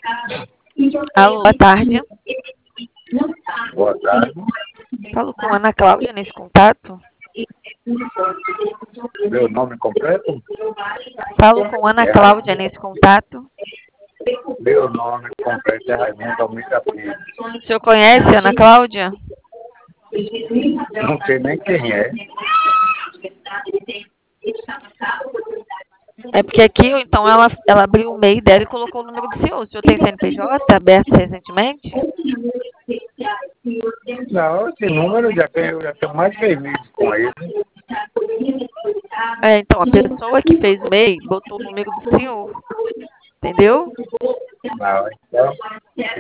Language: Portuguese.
Alô, boa tarde. Boa tarde. Falo com Ana Cláudia nesse contato. Meu nome completo? Falo com Ana Cláudia nesse contato. Meu nome completo é Raimundo Almeida Filho. O senhor conhece Ana Cláudia? Não sei nem quem é. É porque aqui, então, ela abriu o MEI dela e colocou o número do senhor. O senhor tem CNPJ aberto recentemente? Não, esse número eu já tenho mais de 6 meses com ele. Então, a pessoa que fez o MEI botou o número do senhor. Entendeu? Não, então,